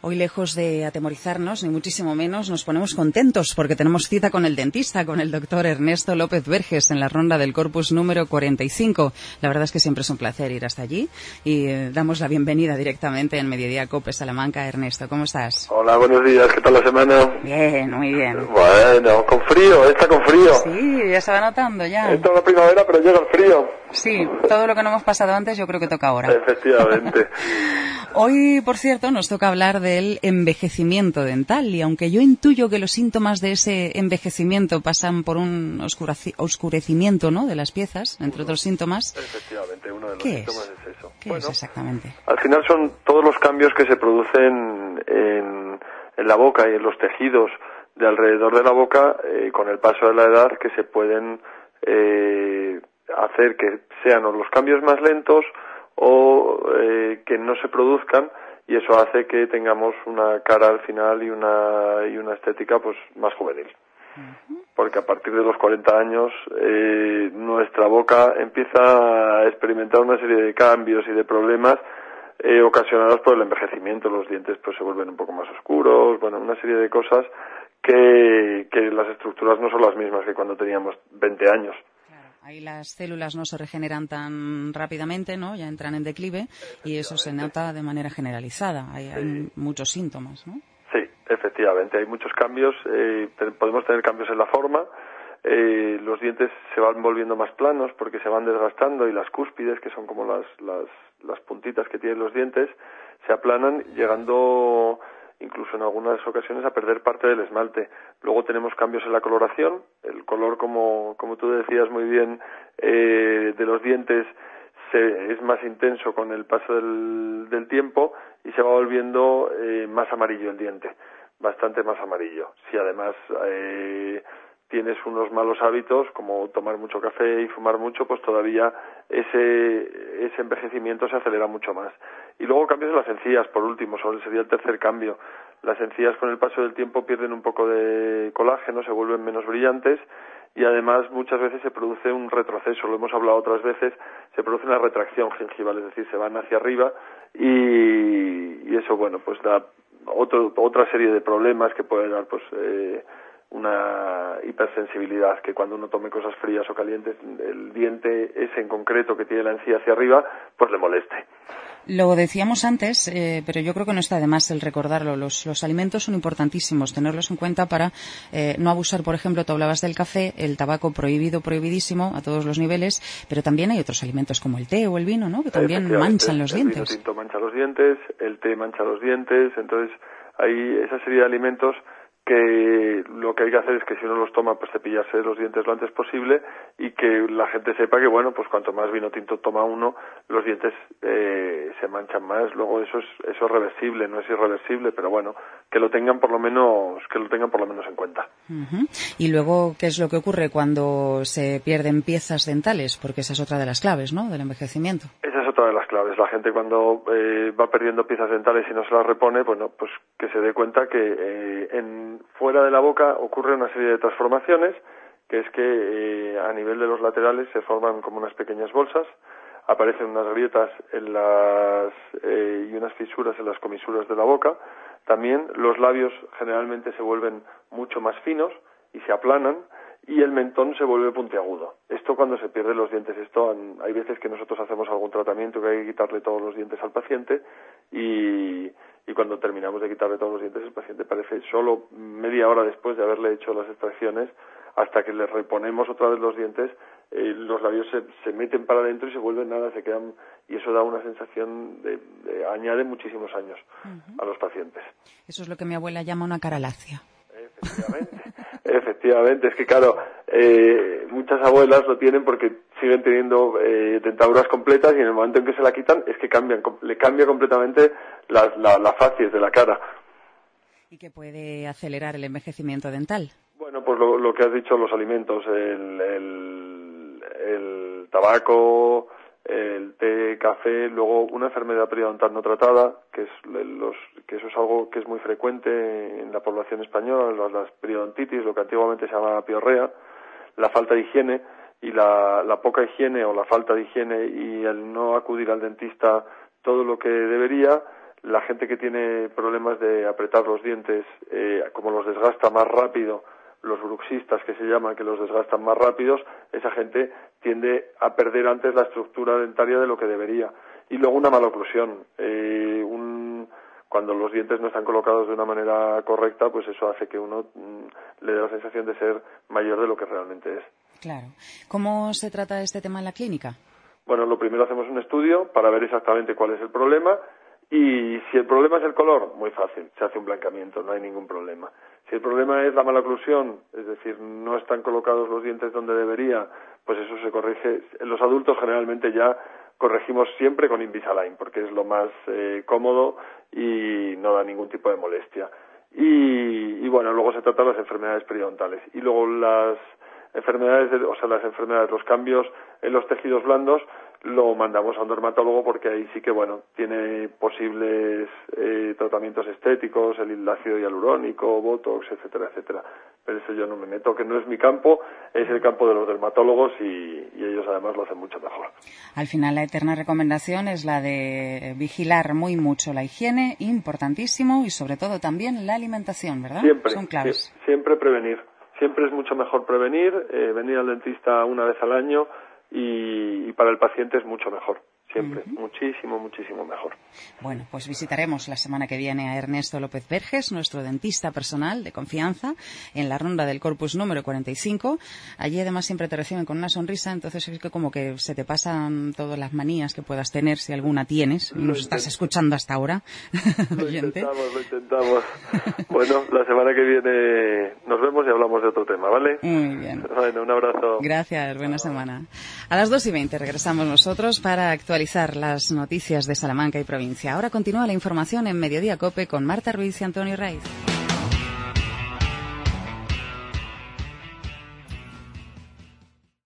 Hoy, lejos de atemorizarnos, ni muchísimo menos, nos ponemos contentos porque tenemos cita con el dentista, con el doctor Ernesto López Verges, en la ronda del Corpus número 45. La verdad es que siempre es un placer ir hasta allí y damos la bienvenida directamente en Mediodía COPE Salamanca. Ernesto, ¿cómo estás? Hola, buenos días, ¿qué tal la semana? Bien, muy bien. Bueno, con frío, está con frío. Sí, ya se va notando ya. Entra la primavera, pero llega el frío. Sí, todo lo que no hemos pasado antes yo creo que toca ahora. Efectivamente. Hoy, por cierto, nos toca hablar del envejecimiento dental y aunque yo intuyo que los síntomas de ese envejecimiento pasan por un oscurecimiento, ¿no?, de las piezas, entre otros síntomas. Efectivamente, uno de los síntomas es eso. ¿Qué es exactamente? Al final son todos los cambios que se producen en la boca y en los tejidos de alrededor de la boca con el paso de la edad que se pueden hacer que sean o los cambios más lentos o que no se produzcan, y eso hace que tengamos una cara al final y una estética pues más juvenil. Porque a partir de los 40 años nuestra boca empieza a experimentar una serie de cambios y de problemas ocasionados por el envejecimiento. Los dientes pues se vuelven un poco más oscuros, bueno, una serie de cosas que las estructuras no son las mismas que cuando teníamos 20 años. Ahí las células no se regeneran tan rápidamente, ¿no? Ya entran en declive y eso se nota de manera generalizada. Hay muchos síntomas, ¿no? Sí, efectivamente, hay muchos cambios. Podemos tener cambios en la forma. Los dientes se van volviendo más planos porque se van desgastando y las cúspides, que son como las puntitas que tienen los dientes, se aplanan, llegando incluso en algunas ocasiones a perder parte del esmalte. Luego tenemos cambios en la coloración. El color, como tú decías muy bien, de los dientes es más intenso con el paso del tiempo y se va volviendo más amarillo el diente, bastante más amarillo. Si además tienes unos malos hábitos como tomar mucho café y fumar mucho, pues todavía ese envejecimiento se acelera mucho más. Y luego cambios en las encías, por último, sería el tercer cambio. Las encías con el paso del tiempo pierden un poco de colágeno, se vuelven menos brillantes y además muchas veces se produce un retroceso, lo hemos hablado otras veces, se produce una retracción gengival, es decir, se van hacia arriba y eso, bueno, pues da otra serie de problemas que puede dar pues una hipersensibilidad, que cuando uno tome cosas frías o calientes, el diente ese en concreto que tiene la encía hacia arriba, pues le moleste. Lo decíamos antes, pero yo creo que no está de más el recordarlo. Los alimentos son importantísimos, tenerlos en cuenta para no abusar. Por ejemplo, tú hablabas del café, el tabaco prohibidísimo a todos los niveles, pero también hay otros alimentos como el té o el vino, ¿no?, que también manchan los dientes. El vino tinto mancha los dientes, el té mancha los dientes, entonces hay esa serie de alimentos que lo que hay que hacer es que si uno los toma, pues cepillarse los dientes lo antes posible y que la gente sepa que, bueno, pues cuanto más vino tinto toma uno, los dientes se manchan más. Luego eso es reversible, no es irreversible, pero bueno, que lo tengan por lo menos en cuenta. Uh-huh. Y luego, ¿qué es lo que ocurre cuando se pierden piezas dentales? Porque esa es otra de las claves, ¿no?, del envejecimiento. Esa es otra de las claves. La gente cuando va perdiendo piezas dentales y no se las repone, bueno, pues que se dé cuenta que fuera de la boca ocurre una serie de transformaciones, que es que a nivel de los laterales se forman como unas pequeñas bolsas, aparecen unas grietas y unas fisuras en las comisuras de la boca. También los labios generalmente se vuelven mucho más finos y se aplanan, y el mentón se vuelve puntiagudo. Esto cuando se pierden los dientes. Hay veces que nosotros hacemos algún tratamiento que hay que quitarle todos los dientes al paciente y cuando terminamos de quitarle todos los dientes, el paciente parece solo media hora después de haberle hecho las extracciones, hasta que le reponemos otra vez los dientes, los labios se meten para adentro y se vuelven nada, se quedan, y eso da una sensación añade muchísimos años a los pacientes. Eso es lo que mi abuela llama una cara lacia. Efectivamente, es que claro, muchas abuelas lo tienen porque siguen teniendo dentaduras completas y en el momento en que se la quitan es que le cambia completamente la facies de la cara. ¿Y qué puede acelerar el envejecimiento dental? Bueno, pues lo que has dicho, los alimentos, el tabaco, el té, café, luego una enfermedad periodontal no tratada, que eso es algo que es muy frecuente en la población española, las periodontitis, lo que antiguamente se llamaba piorrea, la falta de higiene y la poca higiene o la falta de higiene y el no acudir al dentista todo lo que debería, La gente que tiene problemas de apretar los dientes, como los desgasta más rápido, los bruxistas que se llaman, que los desgastan más rápidos, esa gente tiende a perder antes la estructura dentaria de lo que debería. Y luego una maloclusión. Cuando los dientes no están colocados de una manera correcta, pues eso hace que uno le dé la sensación de ser mayor de lo que realmente es. Claro. ¿Cómo se trata este tema en la clínica? Bueno, lo primero hacemos un estudio para ver exactamente cuál es el problema, y si el problema es el color, muy fácil, se hace un blanqueamiento, no hay ningún problema. Si el problema es la maloclusión, es decir, no están colocados los dientes donde debería, pues eso se corrige. En los adultos generalmente ya corregimos siempre con Invisalign, porque es lo más cómodo y no da ningún tipo de molestia. Y bueno, luego se tratan las enfermedades periodontales. Y luego las enfermedades, los cambios en los tejidos blandos, lo mandamos a un dermatólogo, porque ahí sí que, bueno, tiene posibles tratamientos estéticos, el ácido hialurónico, botox, etcétera, etcétera. Pero eso yo no me meto, que no es mi campo, es el campo de los dermatólogos, y ellos además lo hacen mucho mejor. Al final, la eterna recomendación es la de vigilar muy mucho la higiene, importantísimo, y sobre todo también la alimentación, ¿verdad? Siempre. Son claves. Siempre prevenir. Siempre es mucho mejor prevenir, venir al dentista una vez al año, y para el paciente es mucho mejor. Siempre, muchísimo, muchísimo mejor. Bueno, pues visitaremos la semana que viene a Ernesto López Verges, nuestro dentista personal de confianza, en la ronda del Corpus número 45. Allí además siempre te reciben con una sonrisa, entonces es que como que se te pasan todas las manías que puedas tener, si alguna tienes, y nos estás escuchando hasta ahora. Lo intentamos. Bueno, la semana que viene nos vemos y hablamos de otro tema, ¿vale? Muy bien. Bueno, un abrazo. Gracias, buena semana. A las 2:20 regresamos nosotros para actualizar las noticias de Salamanca y provincia. Ahora continúa la información en Mediodía COPE con Marta Ruiz y Antonio Raiz.